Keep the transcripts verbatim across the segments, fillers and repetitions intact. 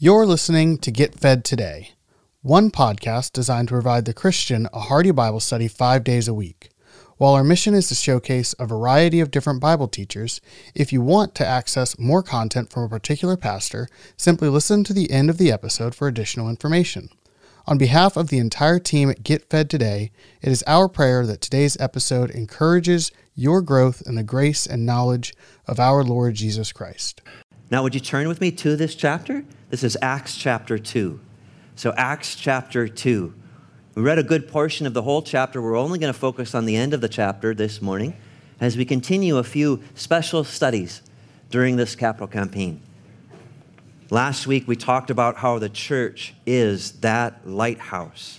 You're listening to Get Fed Today, one podcast designed to provide the Christian a hearty Bible study five days a week. While our mission is to showcase a variety of different Bible teachers, if you want to access more content from a particular pastor, simply listen to the end of the episode for additional information. On behalf of the entire team at Get Fed Today, it is our prayer that today's episode encourages your growth in the grace and knowledge of our Lord Jesus Christ. Now, would you turn with me to this chapter? This is Acts chapter two. So Acts chapter two. We read a good portion of the whole chapter. We're only going to focus on the end of the chapter this morning as we continue a few special studies during this capital campaign. Last week, we talked about how the church is that lighthouse.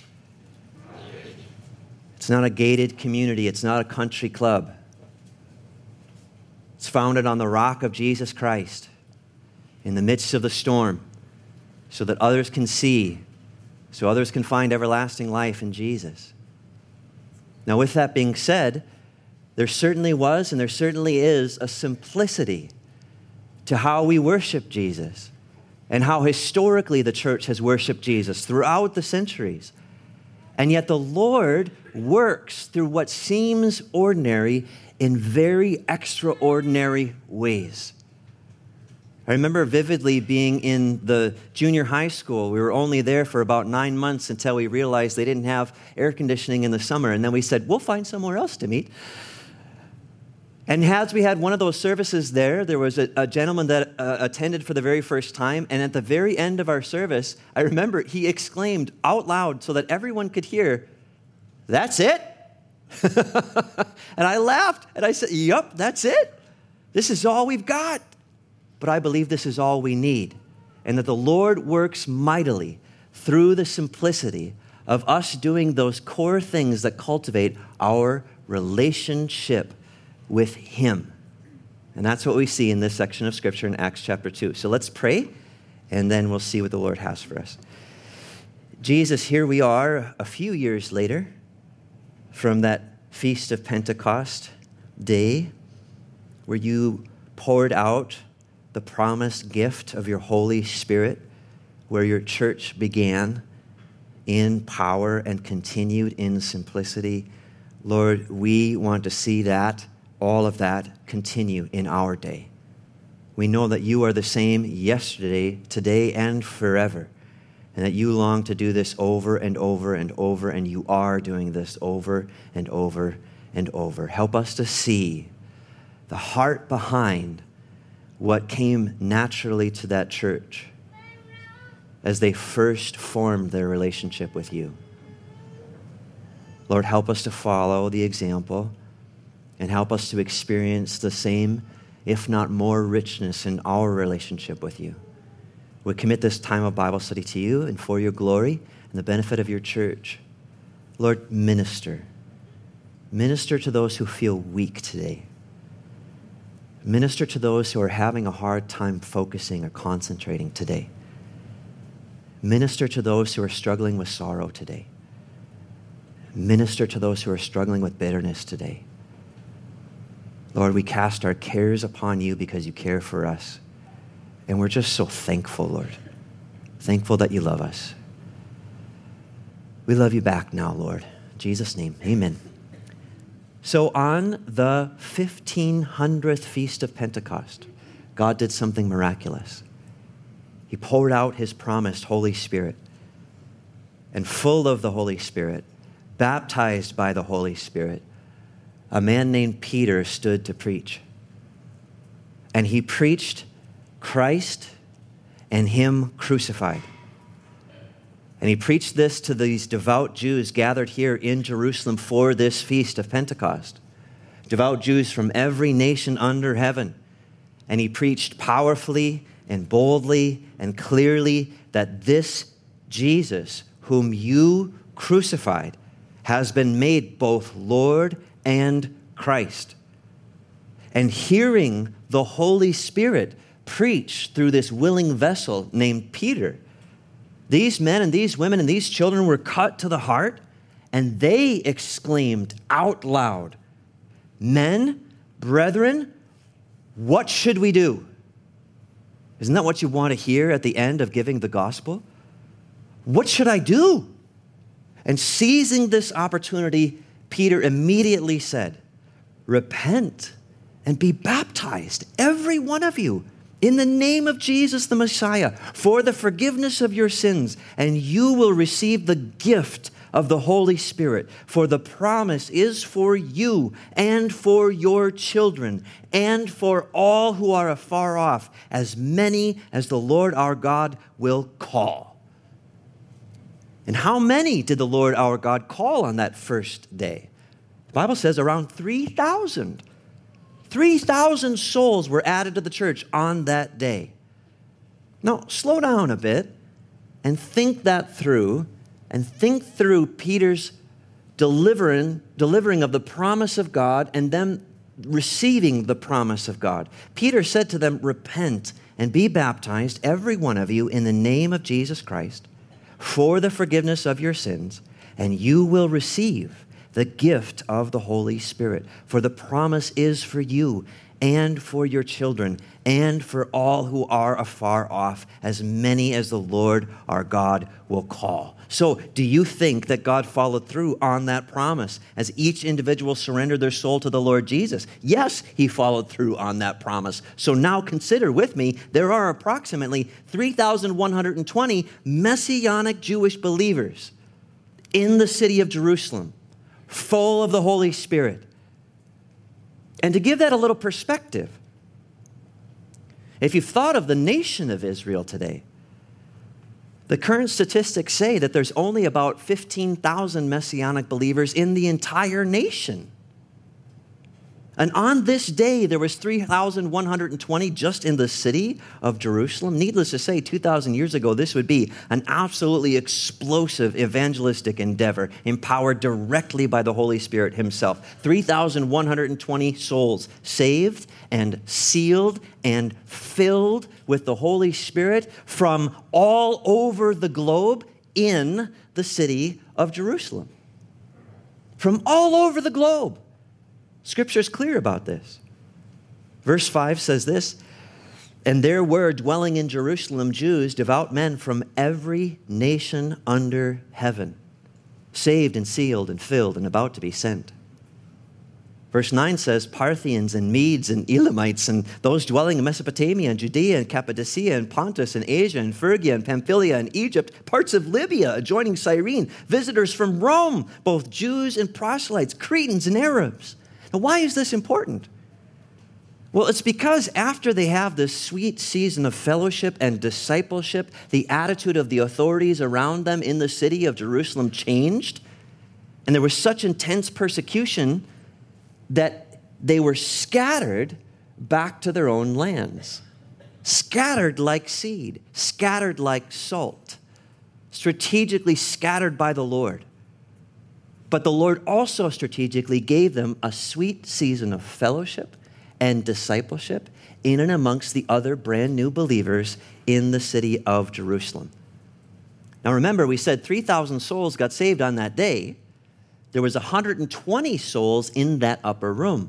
It's not a gated community. It's not a country club. It's founded on the rock of Jesus Christ in the midst of the storm so that others can see, so others can find everlasting life in Jesus. Now, with that being said, there certainly was and there certainly is a simplicity to how we worship Jesus and how historically the church has worshiped Jesus throughout the centuries. And yet the Lord works through what seems ordinary in very extraordinary ways. I remember vividly being in the junior high school. We were only there for about nine months until we realized they didn't have air conditioning in the summer. And then we said, we'll find somewhere else to meet. And as we had one of those services there, there was a, a gentleman that uh, attended for the very first time. And at the very end of our service, I remember he exclaimed out loud so that everyone could hear, "That's it?" And I laughed and I said, "Yup, that's it. This is all we've got." But I believe this is all we need, and that the Lord works mightily through the simplicity of us doing those core things that cultivate our relationship with Him. And that's what we see in this section of Scripture in Acts chapter two. So let's pray, and then we'll see what the Lord has for us. Jesus, here we are a few years later from that Feast of Pentecost day where you poured out the promised gift of your Holy Spirit, where your church began in power and continued in simplicity. Lord, we want to see that, all of that, continue in our day. We know that you are the same yesterday, today, and forever, and that you long to do this over and over and over, and you are doing this over and over and over. Help us to see the heart behind what came naturally to that church as they first formed their relationship with you. Lord, help us to follow the example and help us to experience the same, if not more, richness in our relationship with you. We commit this time of Bible study to you and for your glory and the benefit of your church. Lord, minister. Minister to those who feel weak today. Minister to those who are having a hard time focusing or concentrating today. Minister to those who are struggling with sorrow today. Minister to those who are struggling with bitterness today. Lord, we cast our cares upon you because you care for us. And we're just so thankful, Lord. Thankful that you love us. We love you back now, Lord. In Jesus' name, amen. So on the fifteen hundredth Feast of Pentecost, God did something miraculous. He poured out his promised Holy Spirit. And full of the Holy Spirit, baptized by the Holy Spirit, a man named Peter stood to preach. And he preached Christ and him crucified. And he preached this to these devout Jews gathered here in Jerusalem for this Feast of Pentecost. Devout Jews from every nation under heaven. And he preached powerfully and boldly and clearly that this Jesus, whom you crucified, has been made both Lord and Christ. And hearing the Holy Spirit preach through this willing vessel named Peter, these men and these women and these children were cut to the heart, and they exclaimed out loud, "Men, brethren, what should we do?" Isn't that what you want to hear at the end of giving the gospel? What should I do? And seizing this opportunity, Peter immediately said, repent and be baptized, every one of you, in the name of Jesus the Messiah, for the forgiveness of your sins, and you will receive the gift of the Holy Spirit. For the promise is for you and for your children and for all who are afar off, as many as the Lord our God will call. And how many did the Lord our God call on that first day? The Bible says around three thousand. three thousand souls were added to the church on that day. Now, slow down a bit and think that through, and think through Peter's delivering, delivering of the promise of God and them receiving the promise of God. Peter said to them, repent and be baptized, every one of you, in the name of Jesus Christ, for the forgiveness of your sins, and you will receive the gift of the Holy Spirit. For the promise is for you and for your children and for all who are afar off, as many as the Lord our God will call. So do you think that God followed through on that promise as each individual surrendered their soul to the Lord Jesus? Yes, he followed through on that promise. So now consider with me, there are approximately three thousand one hundred twenty Messianic Jewish believers in the city of Jerusalem, full of the Holy Spirit. And to give that a little perspective, if you've thought of the nation of Israel today, the current statistics say that there's only about fifteen thousand Messianic believers in the entire nation. And on this day, there was three thousand one hundred twenty just in the city of Jerusalem. Needless to say, two thousand years ago, this would be an absolutely explosive evangelistic endeavor, empowered directly by the Holy Spirit himself. three thousand one hundred twenty souls saved and sealed and filled with the Holy Spirit from all over the globe in the city of Jerusalem. From all over the globe. Scripture is clear about this. Verse five says this, and there were dwelling in Jerusalem Jews, devout men from every nation under heaven, saved and sealed and filled and about to be sent. Verse nine says, Parthians and Medes and Elamites and those dwelling in Mesopotamia and Judea and Cappadocia and Pontus and Asia and Phrygia and Pamphylia and Egypt, parts of Libya adjoining Cyrene, visitors from Rome, both Jews and proselytes, Cretans and Arabs. Now, why is this important? Well, it's because after they have this sweet season of fellowship and discipleship, the attitude of the authorities around them in the city of Jerusalem changed, and there was such intense persecution that they were scattered back to their own lands. Scattered like seed, scattered like salt, strategically scattered by the Lord. But the Lord also strategically gave them a sweet season of fellowship and discipleship in and amongst the other brand new believers in the city of Jerusalem. Now remember, we said three thousand souls got saved on that day. There was one hundred twenty souls in that upper room.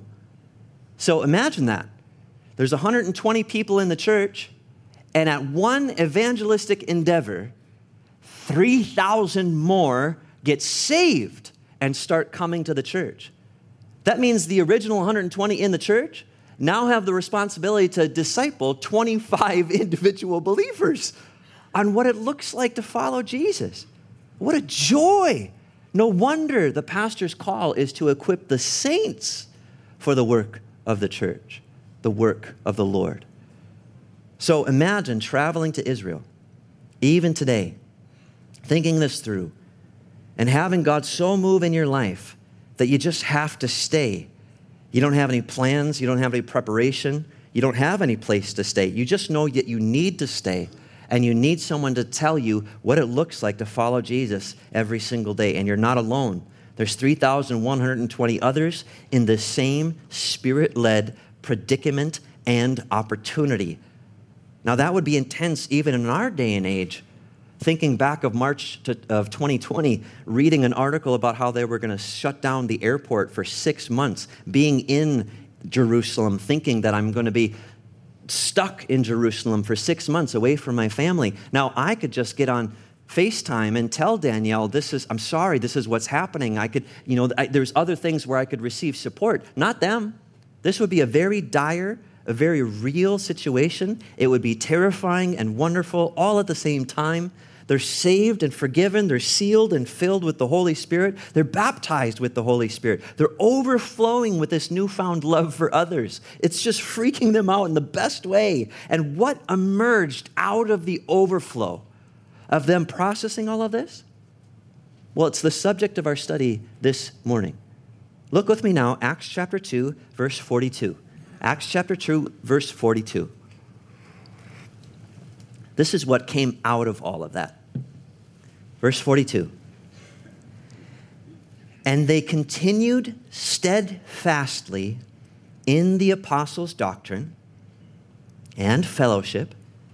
So imagine that. There's one hundred twenty people in the church, and at one evangelistic endeavor, three thousand more get saved and start coming to the church. That means the original one hundred twenty in the church now have the responsibility to disciple twenty-five individual believers on what it looks like to follow Jesus. What a joy. No wonder the pastor's call is to equip the saints for the work of the church, the work of the Lord. So imagine traveling to Israel, even today, thinking this through, and having God so move in your life that you just have to stay. You don't have any plans. You don't have any preparation. You don't have any place to stay. You just know that you need to stay, and you need someone to tell you what it looks like to follow Jesus every single day, and you're not alone. There's three thousand one hundred twenty others in the same Spirit-led predicament and opportunity. Now, that would be intense even in our day and age. Thinking back of March to, of twenty twenty, reading an article about how they were going to shut down the airport for six months, being in Jerusalem, thinking that I'm going to be stuck in Jerusalem for six months away from my family. Now, I could just get on FaceTime and tell Danielle, this is, I'm sorry, this is what's happening. I could, you know, I, there's other things where I could receive support, not them. This would be a very dire, a very real situation. It would be terrifying and wonderful all at the same time. They're saved and forgiven. They're sealed and filled with the Holy Spirit. They're baptized with the Holy Spirit. They're overflowing with this newfound love for others. It's just freaking them out in the best way. And what emerged out of the overflow of them processing all of this? Well, it's the subject of our study this morning. Look with me now, Acts chapter two, verse forty-two. Acts chapter two, verse forty-two. This is what came out of all of that. Verse forty-two. And they continued steadfastly in the apostles' doctrine and fellowship,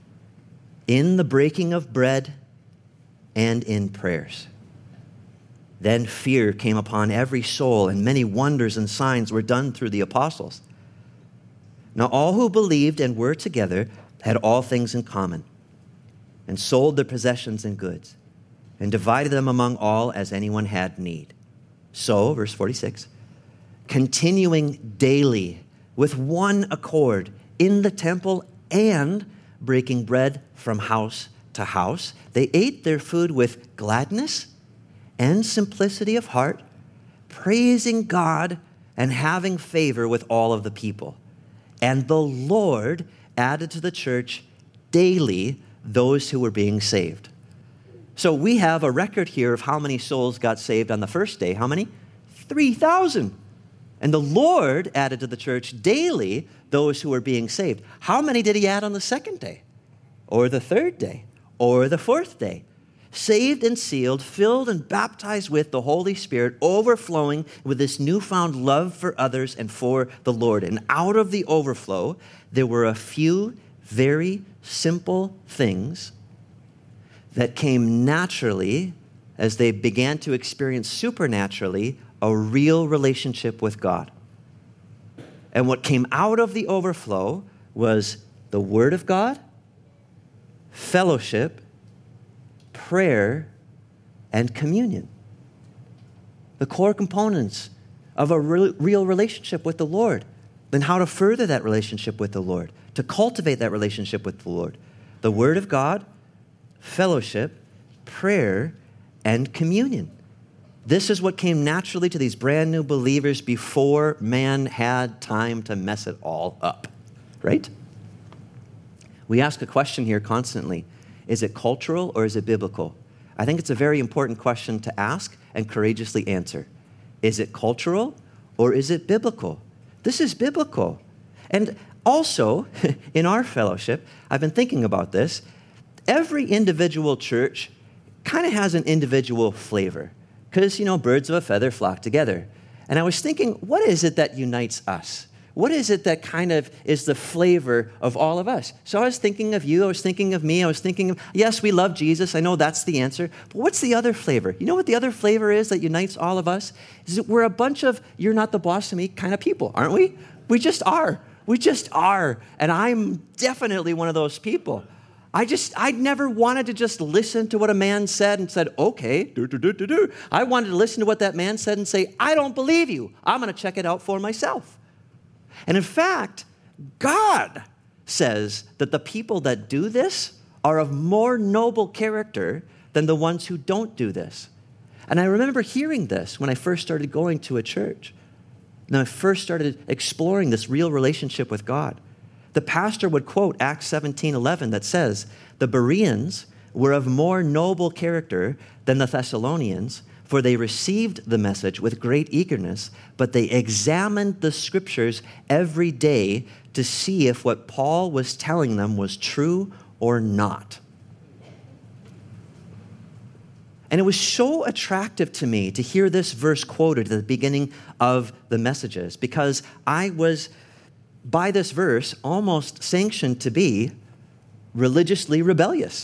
in the breaking of bread and in prayers. Then fear came upon every soul, and many wonders and signs were done through the apostles. Now all who believed and were together had all things in common, and sold their possessions and goods, and divided them among all as anyone had need. So, verse forty-six, continuing daily with one accord in the temple and breaking bread from house to house, they ate their food with gladness and simplicity of heart, praising God and having favor with all of the people. And the Lord added to the church daily those who were being saved. So we have a record here of how many souls got saved on the first day. How many? three thousand. And the Lord added to the church daily those who were being saved. How many did he add on the second day? Or the third day? Or the fourth day? Saved and sealed, filled and baptized with the Holy Spirit, overflowing with this newfound love for others and for the Lord. And out of the overflow, there were a few very simple things that came naturally as they began to experience supernaturally a real relationship with God. And what came out of the overflow was the Word of God, fellowship, prayer, and communion. The core components of a re- real relationship with the Lord. Then how to further that relationship with the Lord, to cultivate that relationship with the Lord. The Word of God, fellowship, prayer, and communion. This is what came naturally to these brand new believers before man had time to mess it all up, right? We ask a question here constantly. Is it cultural or is it biblical? I think it's a very important question to ask and courageously answer. Is it cultural or is it biblical? This is biblical. And also, in our fellowship, I've been thinking about this, every individual church kind of has an individual flavor because, you know, birds of a feather flock together. And I was thinking, what is it that unites us? What is it that kind of is the flavor of all of us? So I was thinking of you. I was thinking of me. I was thinking of, yes, we love Jesus. I know that's the answer. But what's the other flavor? You know what the other flavor is that unites all of us? Is that we're a bunch of you're not the boss of me kind of people, aren't we? We just are. We just are. And I'm definitely one of those people. I just, I never wanted to just listen to what a man said and said, okay, do, do, do, do, do. I wanted to listen to what that man said and say, I don't believe you. I'm going to check it out for myself. And in fact, God says that the people that do this are of more noble character than the ones who don't do this. And I remember hearing this when I first started going to a church. When I first started exploring this real relationship with God. The pastor would quote Acts seventeen eleven that says, the Bereans were of more noble character than the Thessalonians, for they received the message with great eagerness, but they examined the scriptures every day to see if what Paul was telling them was true or not. And it was so attractive to me to hear this verse quoted at the beginning of the messages, because I was, by this verse, almost sanctioned to be religiously rebellious.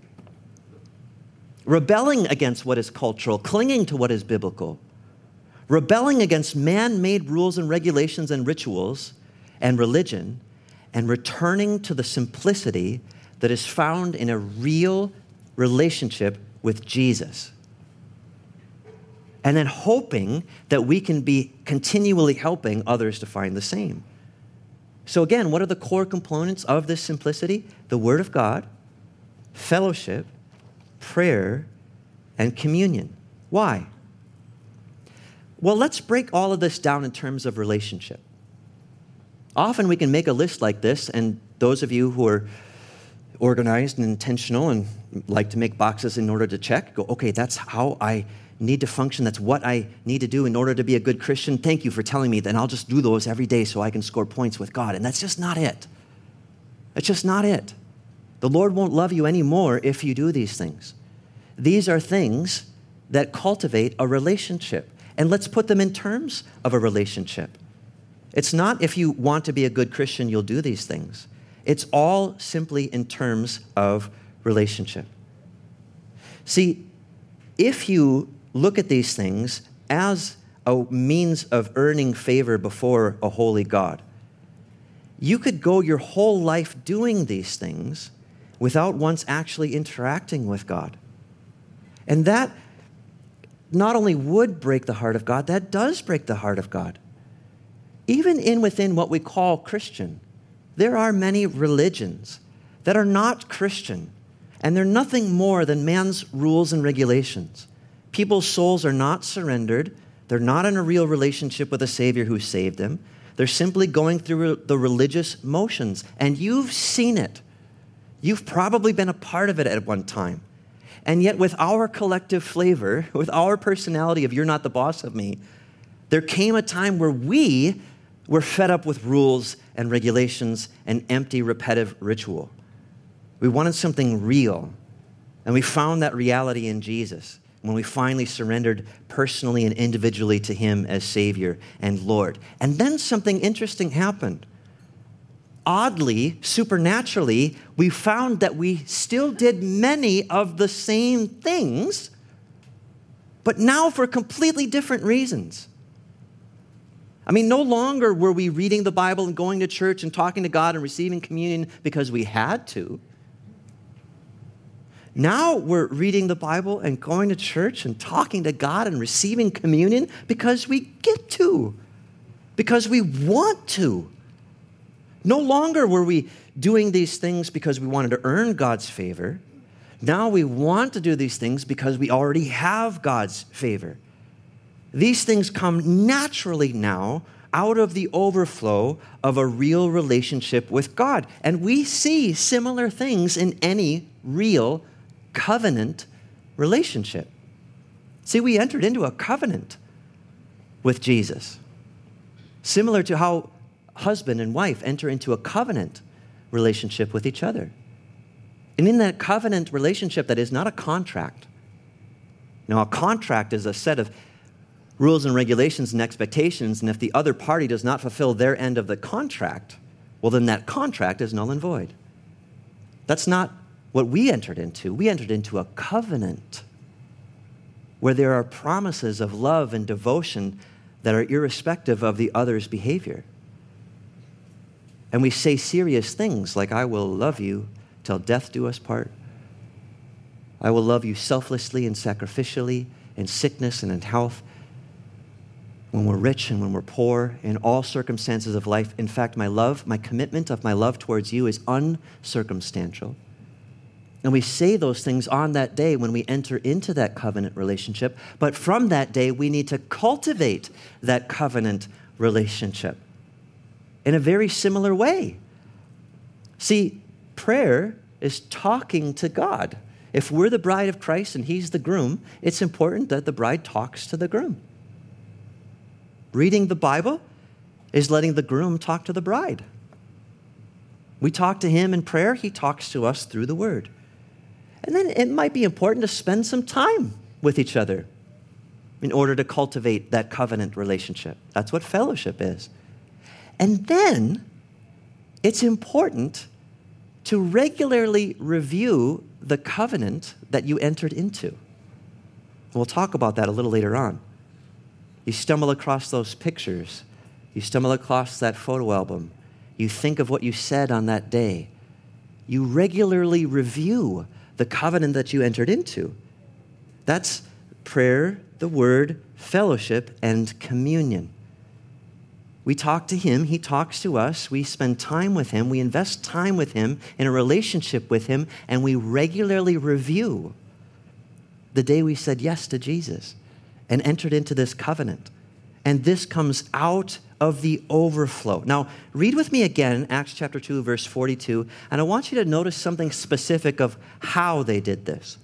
Rebelling against what is cultural, clinging to what is biblical, rebelling against man-made rules and regulations and rituals and religion, and returning to the simplicity that is found in a real relationship with Jesus. And then hoping that we can be continually helping others to find the same. So again, what are the core components of this simplicity? The Word of God, fellowship, prayer, and communion. Why? Well, let's break all of this down in terms of relationship. Often we can make a list like this, and those of you who are organized and intentional and like to make boxes in order to check, go, okay, that's how I need to function. That's what I need to do in order to be a good Christian. Thank you for telling me. Then I'll just do those every day so I can score points with God. And that's just not it. That's just not it. The Lord won't love you anymore if you do these things. These are things that cultivate a relationship. And let's put them in terms of a relationship. It's not if you want to be a good Christian, you'll do these things. It's all simply in terms of relationship. See, if you look at these things as a means of earning favor before a holy God, you could go your whole life doing these things without once actually interacting with God. And that not only would break the heart of God, that does break the heart of God. Even in within what we call Christian, there are many religions that are not Christian, and they're nothing more than man's rules and regulations. People's souls are not surrendered. They're not in a real relationship with a Savior who saved them. They're simply going through the religious motions, and you've seen it. You've probably been a part of it at one time. And yet with our collective flavor, with our personality of you're not the boss of me, there came a time where we were fed up with rules and regulations and empty, repetitive ritual. We wanted something real, and we found that reality in Jesus when we finally surrendered personally and individually to Him as Savior and Lord. And then something interesting happened. Oddly, supernaturally, we found that we still did many of the same things, but now for completely different reasons. I mean, no longer were we reading the Bible and going to church and talking to God and receiving communion because we had to. Now we're reading the Bible and going to church and talking to God and receiving communion because we get to, because we want to. No longer were we doing these things because we wanted to earn God's favor. Now we want to do these things because we already have God's favor. These things come naturally now out of the overflow of a real relationship with God. And we see similar things in any real covenant relationship. See, we entered into a covenant with Jesus, similar to how husband and wife enter into a covenant relationship with each other. And in that covenant relationship, that is not a contract. Now, a contract is a set of rules and regulations and expectations, and if the other party does not fulfill their end of the contract, well, then that contract is null and void. That's not what we entered into. We entered into a covenant where there are promises of love and devotion that are irrespective of the other's behavior. And we say serious things like, I will love you till death do us part. I will love you selflessly and sacrificially in sickness and in health, when we're rich and when we're poor, in all circumstances of life. In fact, my love, my commitment of my love towards you is uncircumstantial. And we say those things on that day when we enter into that covenant relationship. But from that day, we need to cultivate that covenant relationship in a very similar way. See, prayer is talking to God. If we're the bride of Christ and He's the groom, it's important that the bride talks to the groom. Reading the Bible is letting the groom talk to the bride. We talk to Him in prayer. He talks to us through the Word. And then it might be important to spend some time with each other in order to cultivate that covenant relationship. That's what fellowship is. And then it's important to regularly review the covenant that you entered into. We'll talk about that a little later on. You stumble across those pictures. You stumble across that photo album. You think of what you said on that day. You regularly review the covenant that you entered into. That's prayer, the word, fellowship, and communion. We talk to him, he talks to us, we spend time with him, we invest time with him in a relationship with him, and we regularly review the day we said yes to Jesus and entered into this covenant. And this comes out of the overflow. Now, read with me again, Acts chapter two, verse forty-two, and I want you to notice something specific of how they did this.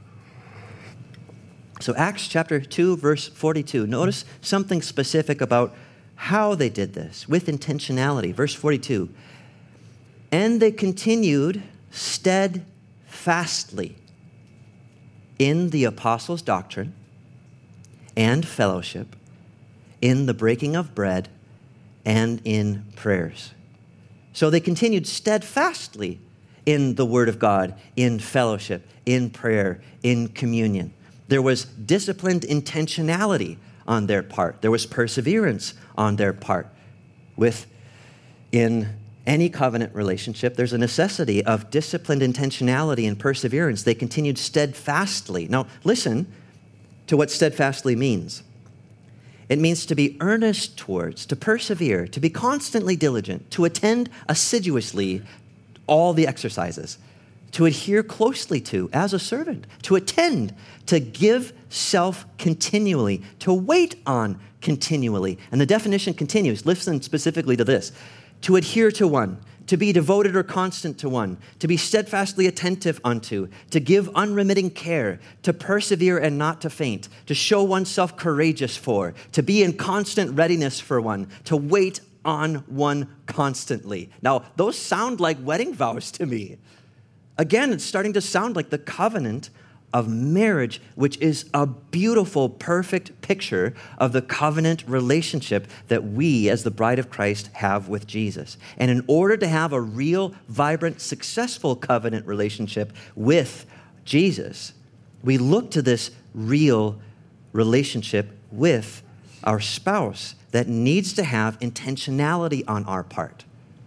So Acts chapter two, verse forty-two, notice something specific about how they did this with intentionality. Verse forty-two, and they continued steadfastly in the apostles' doctrine and fellowship, in the breaking of bread, and in prayers. So they continued steadfastly in the word of God, in fellowship, in prayer, in communion. There was disciplined intentionality on their part. There was perseverance on their part. With in any covenant relationship, there's a necessity of disciplined intentionality and perseverance. They continued steadfastly. Now, listen to what steadfastly means. It means to be earnest towards, to persevere, to be constantly diligent, to attend assiduously all the exercises, to adhere closely to as a servant, to attend, to give self continually, to wait on continually. And the definition continues. Listen specifically to this. To adhere to one, to be devoted or constant to one, to be steadfastly attentive unto, to give unremitting care, to persevere and not to faint, to show oneself courageous for, to be in constant readiness for one, to wait on one constantly. Now, those sound like wedding vows to me. Again, it's starting to sound like the covenant of marriage, which is a beautiful, perfect picture of the covenant relationship that we as the bride of Christ have with Jesus. And in order to have a real, vibrant, successful covenant relationship with Jesus, we look to this real relationship with our spouse that needs to have intentionality on our part,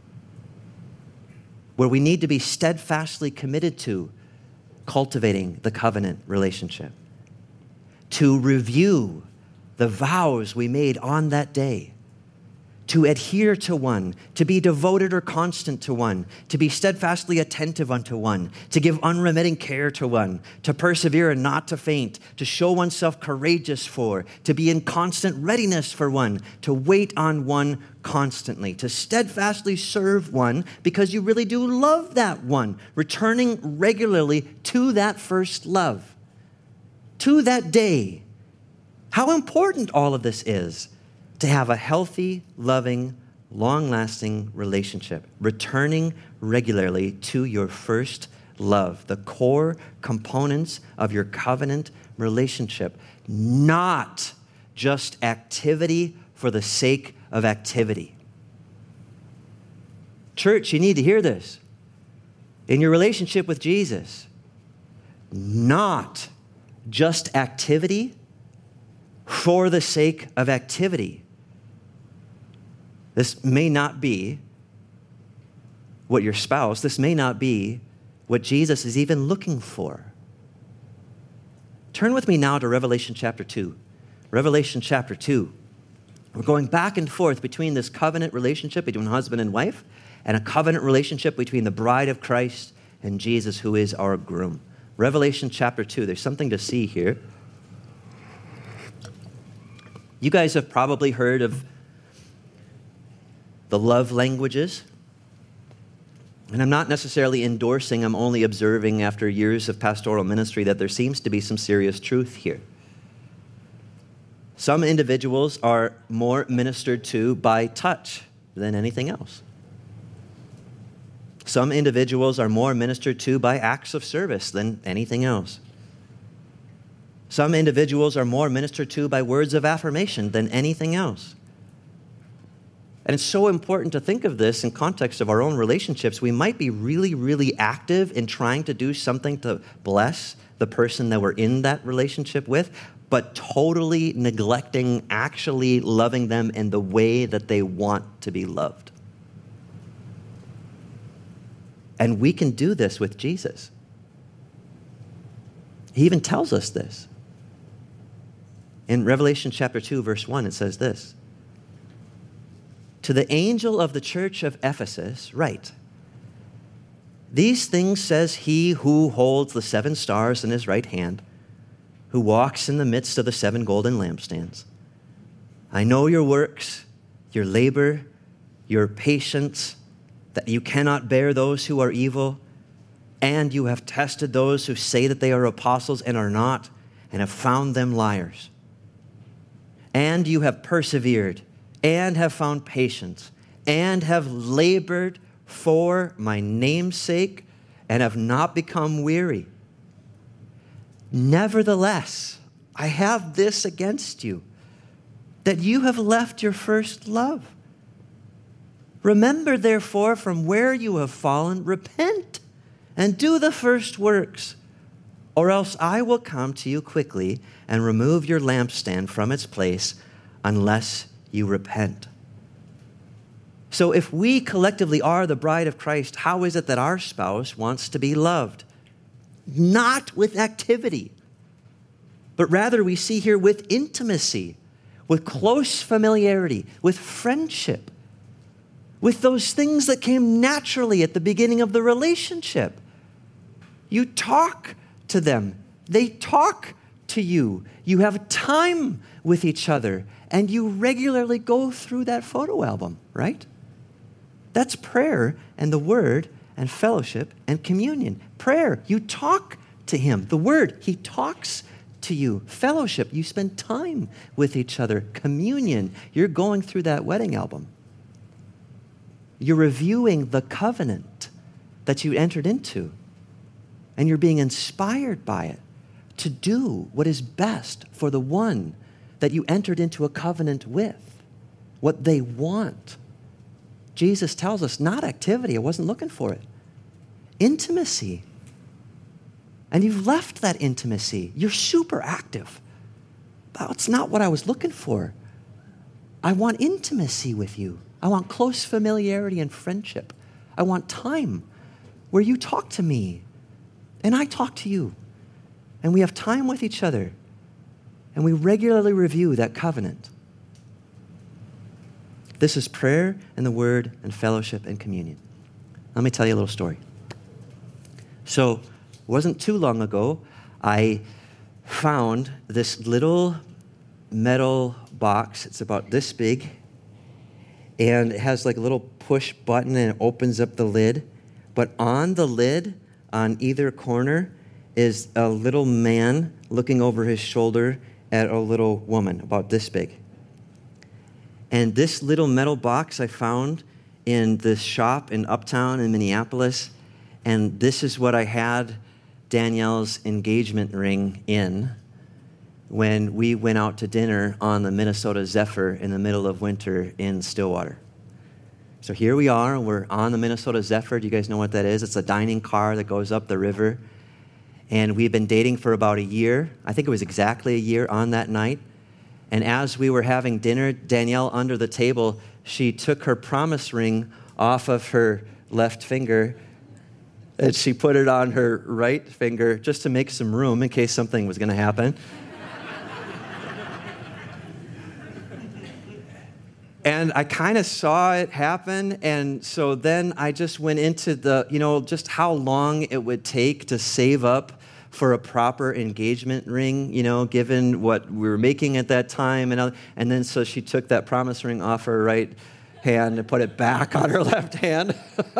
where we need to be steadfastly committed to cultivating the covenant relationship, to review the vows we made on that day, to adhere to one, to be devoted or constant to one, to be steadfastly attentive unto one, to give unremitting care to one, to persevere and not to faint, to show oneself courageous for, to be in constant readiness for one, to wait on one constantly, to steadfastly serve one because you really do love that one, returning regularly to that first love, to that day. How important all of this is to have a healthy, loving, long-lasting relationship, returning regularly to your first love, the core components of your covenant relationship, not just activity for the sake of activity. Church, you need to hear this. In your relationship with Jesus, not just activity for the sake of activity. This may not be what your spouse, this may not be what Jesus is even looking for. Turn with me now to Revelation chapter two. Revelation chapter two. We're going back and forth between this covenant relationship between husband and wife and a covenant relationship between the bride of Christ and Jesus, who is our groom. Revelation chapter two. There's something to see here. You guys have probably heard of the love languages. And I'm not necessarily endorsing, I'm only observing after years of pastoral ministry that there seems to be some serious truth here. Some individuals are more ministered to by touch than anything else. Some individuals are more ministered to by acts of service than anything else. Some individuals are more ministered to by words of affirmation than anything else. And it's so important to think of this in context of our own relationships. We might be really, really active in trying to do something to bless the person that we're in that relationship with, but totally neglecting actually loving them in the way that they want to be loved. And we can do this with Jesus. He even tells us this. In Revelation chapter two, verse one, it says this. To the angel of the church of Ephesus, write, these things says he who holds the seven stars in his right hand, who walks in the midst of the seven golden lampstands. I know your works, your labor, your patience, that you cannot bear those who are evil, and you have tested those who say that they are apostles and are not, and have found them liars. And you have persevered, and have found patience, and have labored for my name's sake, and have not become weary. Nevertheless, I have this against you, that you have left your first love. Remember, therefore, from where you have fallen, repent, and do the first works, or else I will come to you quickly and remove your lampstand from its place unless you repent. So if we collectively are the bride of Christ, how is it that our spouse wants to be loved? Not with activity, but rather we see here with intimacy, with close familiarity, with friendship, with those things that came naturally at the beginning of the relationship. You talk to them. They talk to you. You have time with each other, and you regularly go through that photo album, right? That's prayer and the word and fellowship and communion. Prayer, you talk to him. The word, he talks to you. Fellowship, you spend time with each other. Communion, you're going through that wedding album. You're reviewing the covenant that you entered into, and you're being inspired by it to do what is best for the one that you entered into a covenant with, what they want. Jesus tells us, not activity. I wasn't looking for it. Intimacy. And you've left that intimacy. You're super active. That's not what I was looking for. I want intimacy with you. I want close familiarity and friendship. I want time where you talk to me and I talk to you. And we have time with each other. And we regularly review that covenant. This is prayer and the word and fellowship and communion. Let me tell you a little story. So, it wasn't too long ago, I found this little metal box. It's about this big. And it has like a little push button and it opens up the lid. But on the lid, on either corner, is a little man looking over his shoulder at a little woman about this big. And this little metal box I found in this shop in Uptown in Minneapolis. And this is what I had Danielle's engagement ring in when we went out to dinner on the Minnesota Zephyr in the middle of winter in Stillwater. So here we are. We're on the Minnesota Zephyr. Do you guys know what that is? It's a dining car that goes up the river. And we've been dating for about a year. I think it was exactly a year on that night. And as we were having dinner, Danielle, under the table, she took her promise ring off of her left finger and she put it on her right finger just to make some room in case something was going to happen. And I kind of saw it happen, and so then I just went into the, you know, just how long it would take to save up for a proper engagement ring, you know, given what we were making at that time. And, and then so she took that promise ring off her right hand and put it back on her left hand.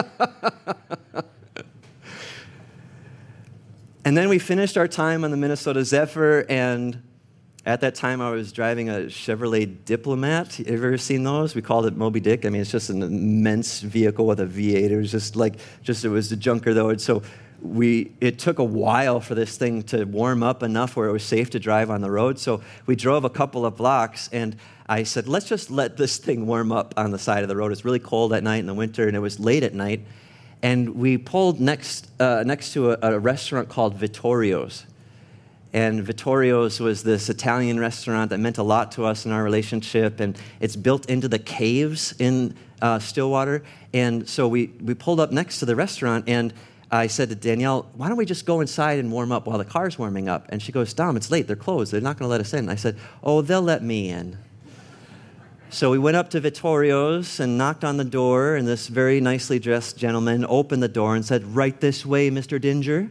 And then we finished our time on the Minnesota Zephyr, and at that time I was driving a Chevrolet Diplomat. You ever seen those? We called it Moby Dick. I mean, it's just an immense vehicle with a V eight. It was just like, just it was a junker though. And so we, it took a while for this thing to warm up enough where it was safe to drive on the road. So we drove a couple of blocks, and I said, let's just let this thing warm up on the side of the road. It's really cold at night in the winter, and it was late at night. And we pulled next uh, next to a, a restaurant called Vittorio's. And Vittorio's was this Italian restaurant that meant a lot to us in our relationship, and it's built into the caves in uh, Stillwater. And so we, we pulled up next to the restaurant, and I said to Danielle, why don't we just go inside and warm up while the car's warming up? And she goes, Dom, it's late. They're closed. They're not going to let us in. I said, oh, they'll let me in. So we went up to Vittorio's and knocked on the door, and this very nicely dressed gentleman opened the door and said, right this way, Mister Dinger.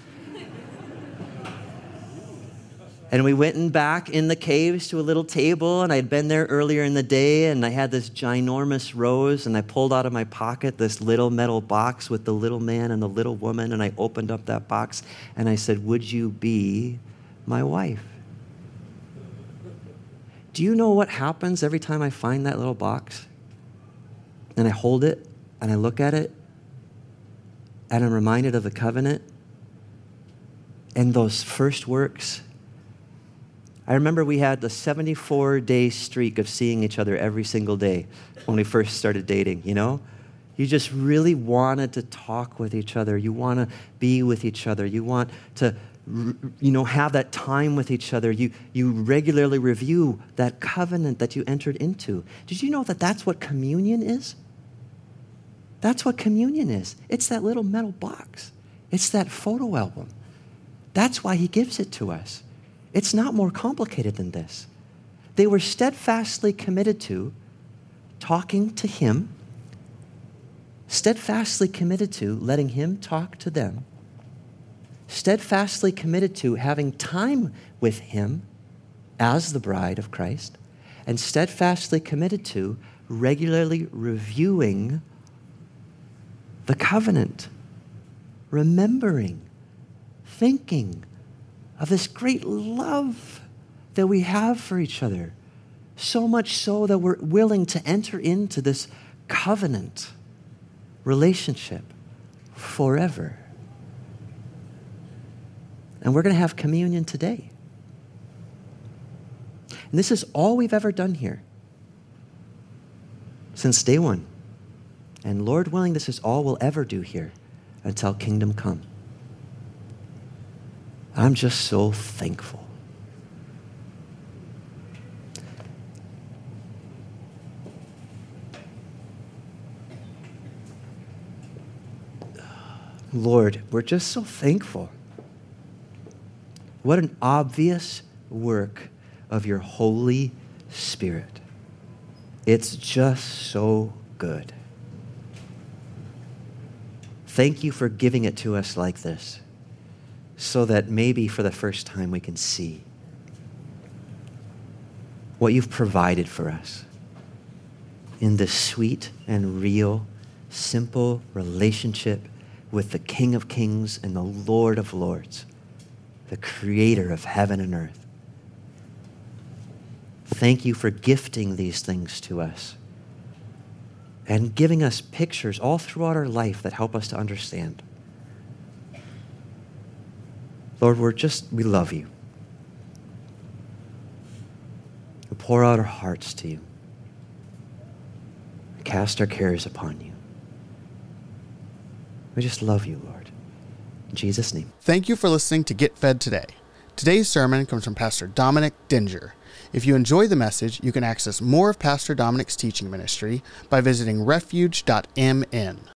And we went in back in the caves to a little table, and I had been there earlier in the day, and I had this ginormous rose, and I pulled out of my pocket this little metal box with the little man and the little woman, and I opened up that box, and I said, would you be my wife? Do you know what happens every time I find that little box? And I hold it, and I look at it, and I'm reminded of the covenant and those first works. I remember we had the seventy-four day streak of seeing each other every single day when we first started dating, you know? You just really wanted to talk with each other. You want to be with each other. You want to, you know, have that time with each other. You, you regularly review that covenant that you entered into. Did you know that that's what communion is? That's what communion is. It's that little metal box. It's that photo album. That's why he gives it to us. It's not more complicated than this. They were steadfastly committed to talking to him, steadfastly committed to letting him talk to them, steadfastly committed to having time with him as the bride of Christ, and steadfastly committed to regularly reviewing the covenant, remembering, thinking of this great love that we have for each other, so much so that we're willing to enter into this covenant relationship forever. And we're going to have communion today. And this is all we've ever done here since day one. And Lord willing, this is all we'll ever do here until kingdom come. I'm just so thankful. Lord, we're just so thankful. What an obvious work of your Holy Spirit. It's just so good. Thank you for giving it to us like this, so that maybe for the first time we can see what you've provided for us in this sweet and real, simple relationship with the King of Kings and the Lord of Lords, the creator of heaven and earth. Thank you for gifting these things to us and giving us pictures all throughout our life that help us to understand. Lord, we're just, we love you. We pour out our hearts to you. We cast our cares upon you. We just love you, Lord. In Jesus' name. Thank you for listening to Get Fed Today. Today's sermon comes from Pastor Dominic Dinger. If you enjoy the message, you can access more of Pastor Dominic's teaching ministry by visiting refuge dot m n.